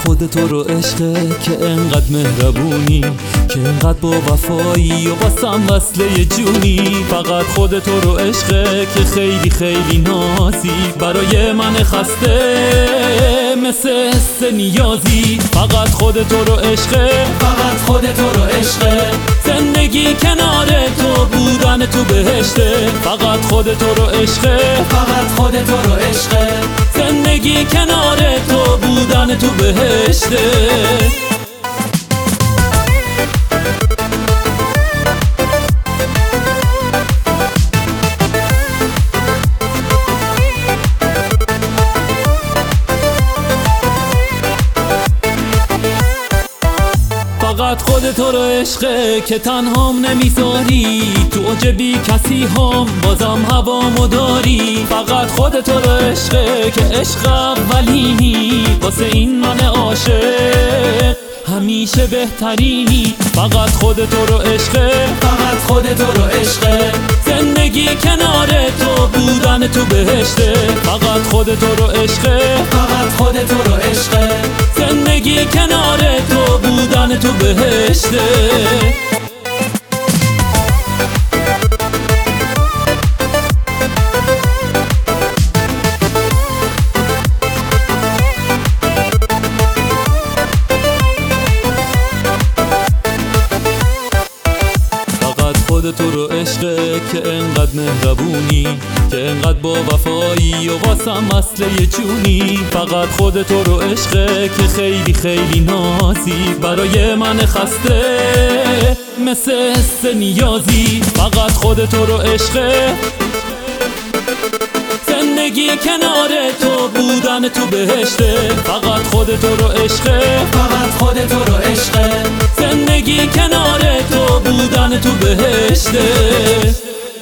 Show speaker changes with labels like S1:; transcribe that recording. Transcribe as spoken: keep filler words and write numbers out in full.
S1: خود تو رو عشقه که انقدر مهربونی، که انقدر با وفایی و باسم وصله جونی. فقط خود تو رو عشقه که خیلی خیلی نازی، برای من خسته مثل حس نیازی. فقط خود تو رو عشقه،
S2: فقط خود تو رو عشقه،
S1: زندگی کنار تو بودن تو بهشته. فقط خود تو رو عشقه،
S2: فقط خود تو رو عشقه،
S1: زندگی کنار تو بودن تو بهشته. فقط خود تو رو عشقه که تنهام نمیذاری، تو اوج بی کسی هم بازم هوامو داری. فقط خود تو رو عشقه که عشق اولینی، واسه این من عاشق همیشه بهترینی. فقط خود تو رو عشقه،
S2: فقط خود تو رو عشقه،
S1: زندگی کنار تو بودن تو بهشته. فقط خود تو رو عشقه،
S2: فقط خود تو رو عشقه،
S1: زندگی کنار تو بودن تو بهشته. خود تو رو عشقه که انقدر مهربونی، که انقدر با وفایی و واسم وصله جونی. فقط خود تو رو عشقه که خیلی خیلی نازی، برای من خسته مثل حس نیازی. فقط خود تو رو عشقه، زندگی کنار تو بودن تو بهشته. فقط خود تو رو عشقه،
S2: فقط خود تو رو عشقه،
S1: زندگی کنار تو بودن تو بهشته.